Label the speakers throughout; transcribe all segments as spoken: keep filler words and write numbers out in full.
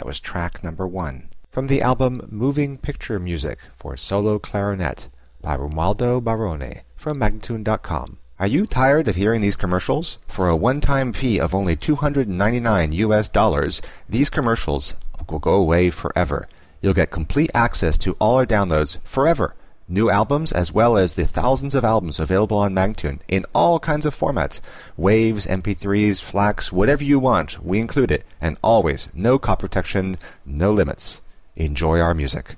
Speaker 1: That was track number one. From the album Moving Picture Music for Solo Clarinet by Romualdo Barone from Magnatune dot com. Are you tired of hearing these commercials? For a one-time fee of only two hundred ninety-nine U S dollars, these commercials will go away forever. You'll get complete access to all our downloads forever. New albums as well as the thousands of albums available on Magnatune in all kinds of formats. Waves, M P threes, FLACs, whatever you want, we include it. And always, no copy protection, no limits. Enjoy our music.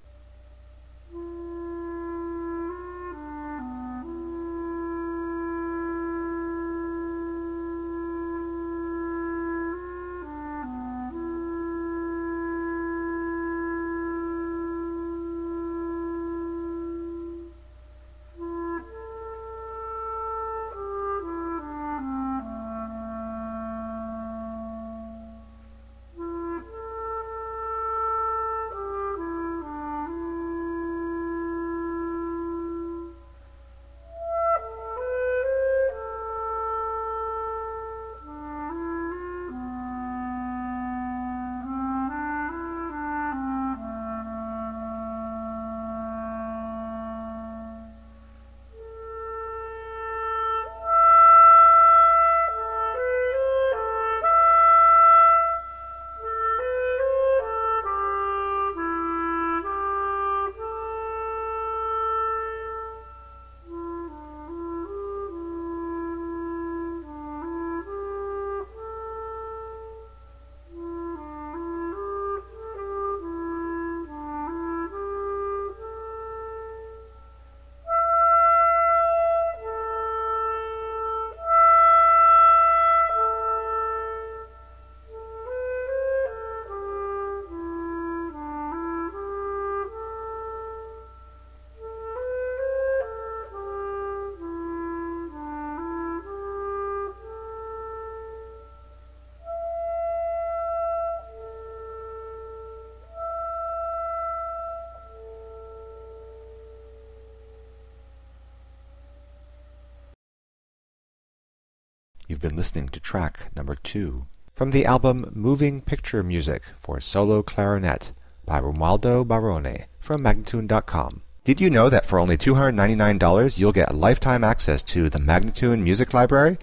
Speaker 1: You've been listening to track number two. From the album Moving Picture Music for Solo Clarinet by Romualdo Barone from Magnatune dot com. Did you know that for only two hundred ninety-nine dollars you'll get lifetime access to the Magnatune Music Library?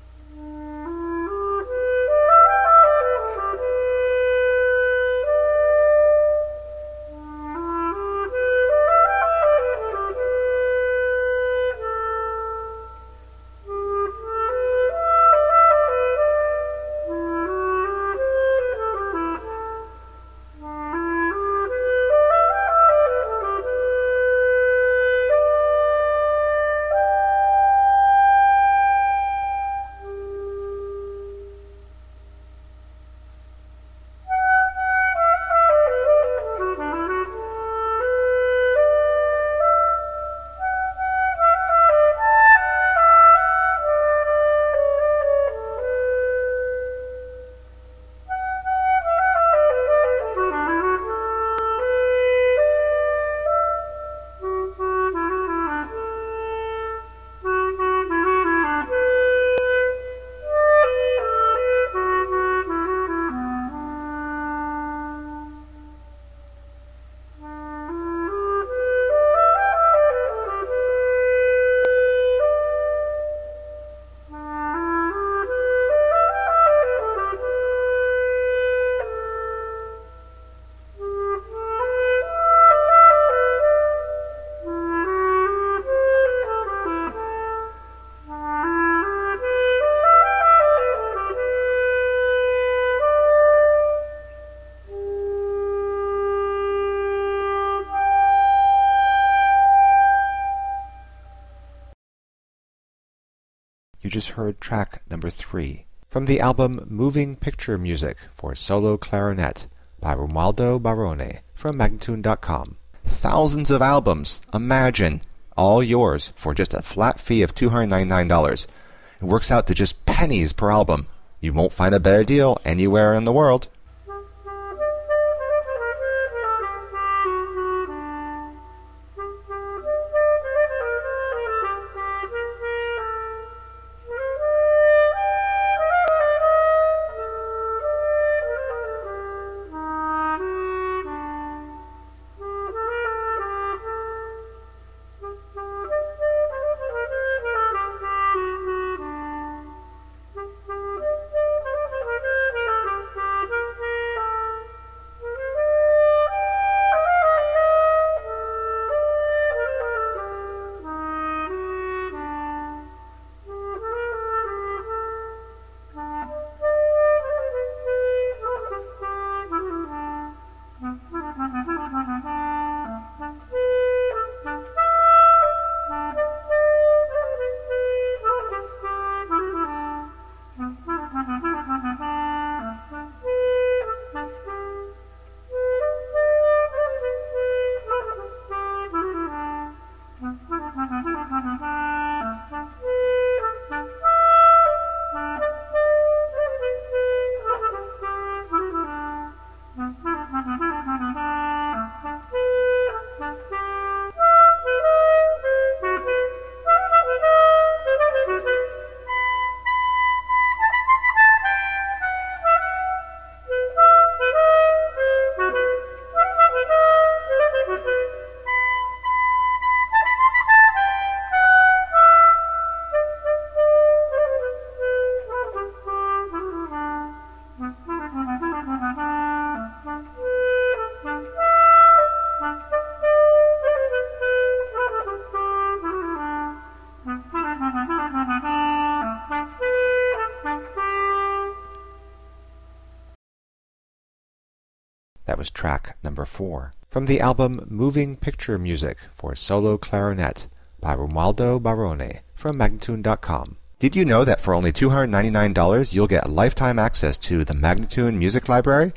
Speaker 1: You just heard track number three. From the album Moving Picture Music for Solo Clarinet by Romualdo Barone from Magnatune dot com. Thousands of albums, imagine, all yours for just a flat fee of two hundred ninety-nine dollars. It works out to just pennies per album. You won't find a better deal anywhere in the world. That was track number four. From the album Moving Picture Music for Solo Clarinet by Romualdo Barone from Magnatune dot com. Did you know that for only two hundred ninety-nine dollars you'll get lifetime access to the Magnatune Music Library?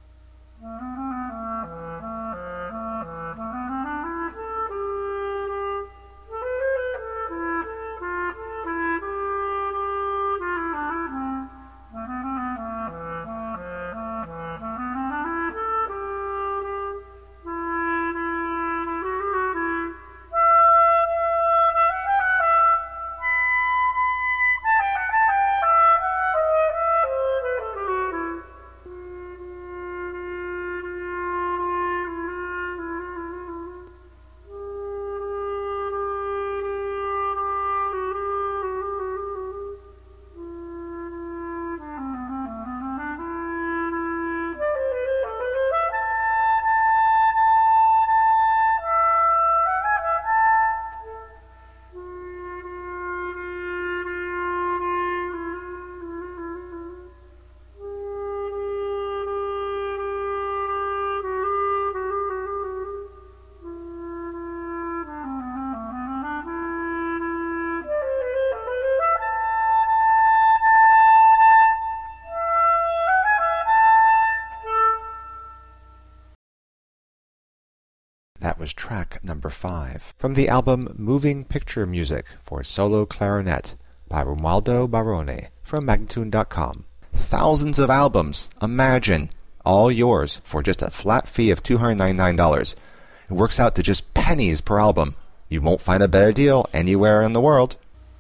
Speaker 1: That was track number five. From the album Moving Picture Music for Solo Clarinet by Romualdo Barone from Magnatune dot com. Thousands of albums, imagine, all yours for just a flat fee of two hundred ninety-nine dollars. It works out to just pennies per album. You won't find a better deal anywhere in the world.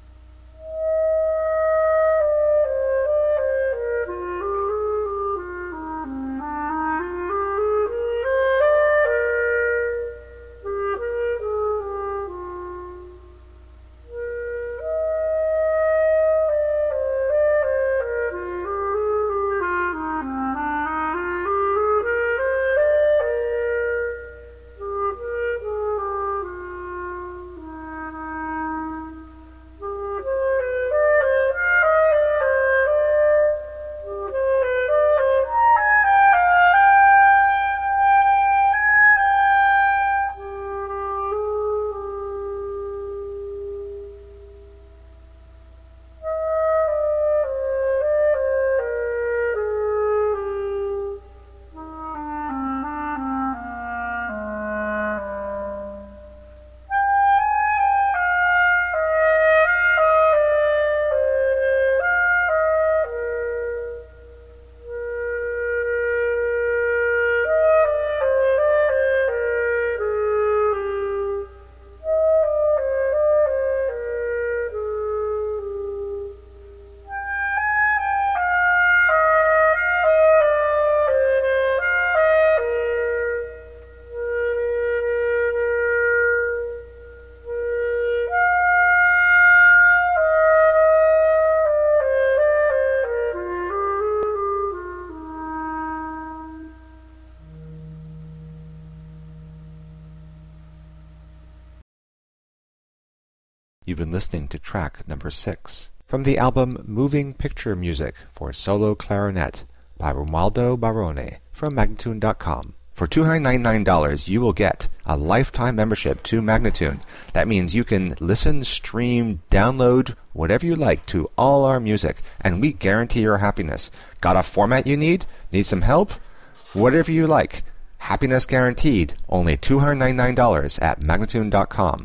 Speaker 1: You've been listening to track number six. From the album Moving Picture Music for Solo Clarinet by Romualdo Barone from Magnatune dot com. For two hundred ninety-nine dollars you will get a lifetime membership to Magnatune. That means you can listen, stream, download, whatever you like to all our music, and we guarantee your happiness. Got a format you need? Need some help? Whatever you like. Happiness guaranteed. Only two hundred ninety-nine dollars at Magnatune dot com.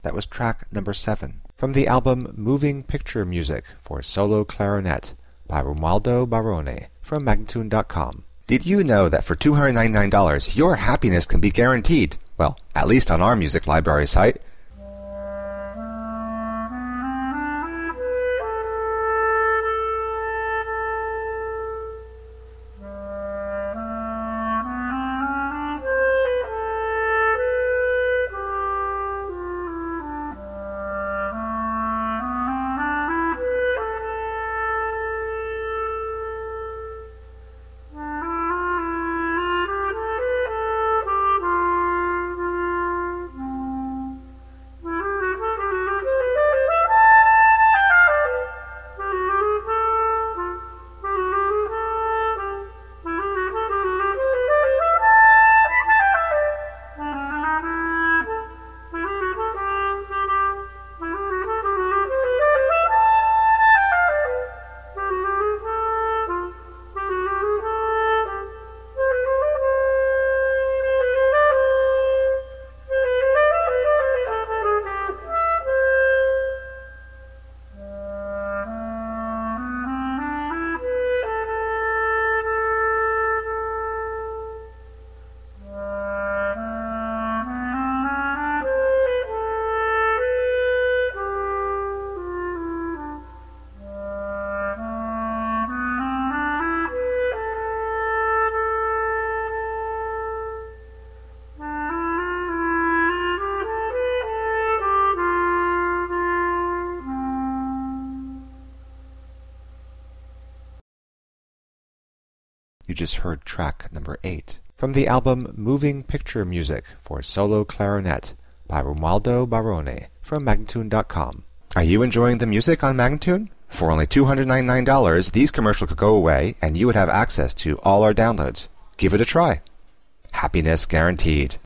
Speaker 1: That was track number seven from the album Moving Picture Music for Solo Clarinet by Romualdo Barone from Magnatune dot com. Did you know that for two hundred ninety-nine dollars your happiness can be guaranteed? Well, at least on our music library site. You just heard track number eight from the album Moving Picture Music for Solo Clarinet by Romualdo Barone from Magnatune dot com. Are you enjoying the music on Magnatune? For only two hundred ninety-nine dollars, these commercials could go away and you would have access to all our downloads. Give it a try. Happiness guaranteed.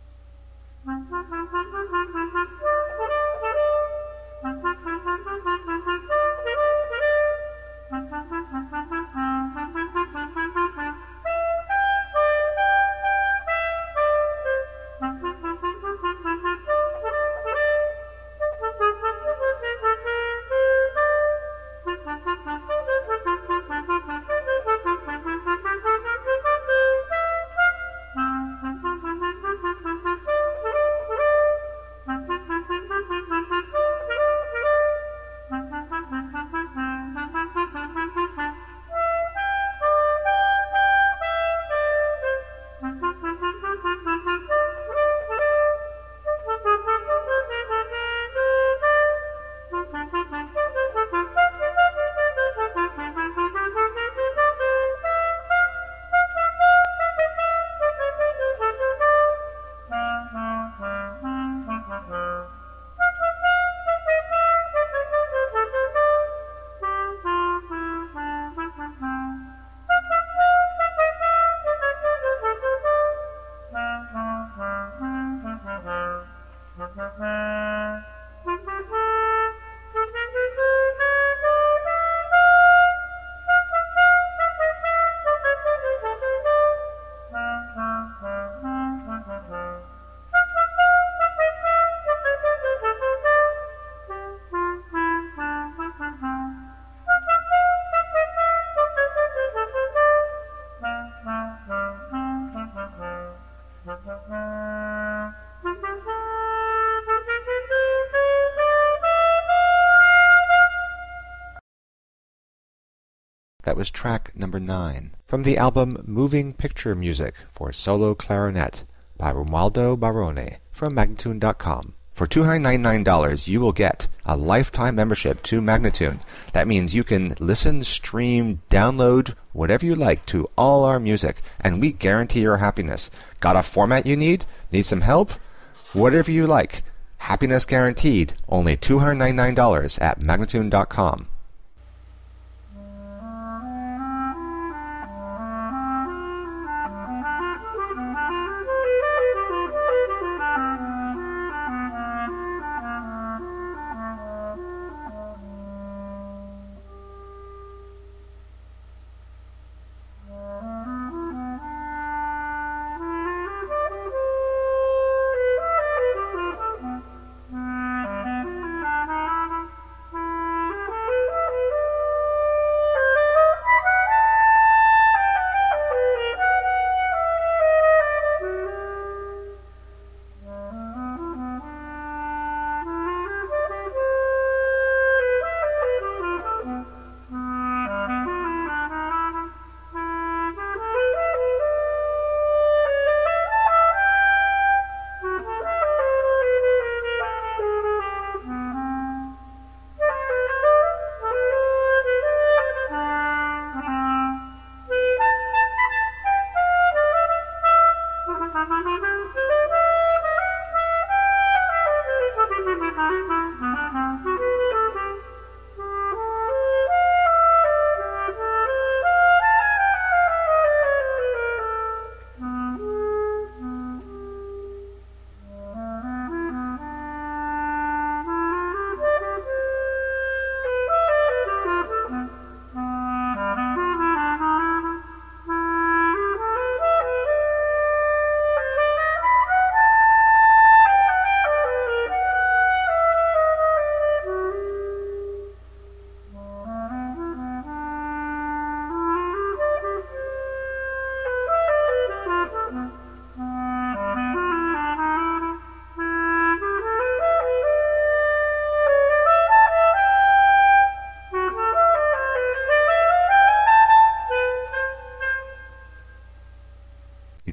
Speaker 1: That was track number nine from the album Moving Picture Music for Solo Clarinet by Romualdo Barone from Magnatune dot com. For two hundred ninety-nine dollars, you will get a lifetime membership to Magnatune. That means you can listen, stream, download, whatever you like to all our music, and we guarantee your happiness. Got a format you need? Need some help? Whatever you like. Happiness guaranteed. Only two hundred ninety-nine dollars at Magnatune dot com.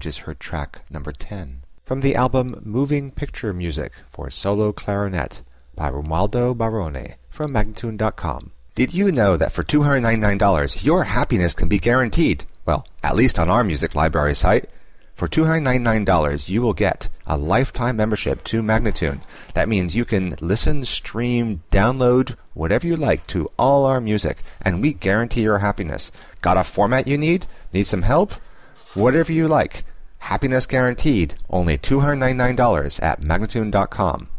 Speaker 1: just heard track number ten. From the album Moving Picture Music for Solo Clarinet by Romualdo Barone from Magnatune dot com. Did you know that for two hundred ninety-nine dollars your happiness can be guaranteed? Well, at least on our music library site. For two hundred ninety-nine dollars you will get a lifetime membership to Magnatune. That means you can listen, stream, download, whatever you like to all our music, and we guarantee your happiness. Got a format you need? Need some help? Whatever you like. Happiness guaranteed. Only two hundred ninety-nine dollars at Magnatune dot com.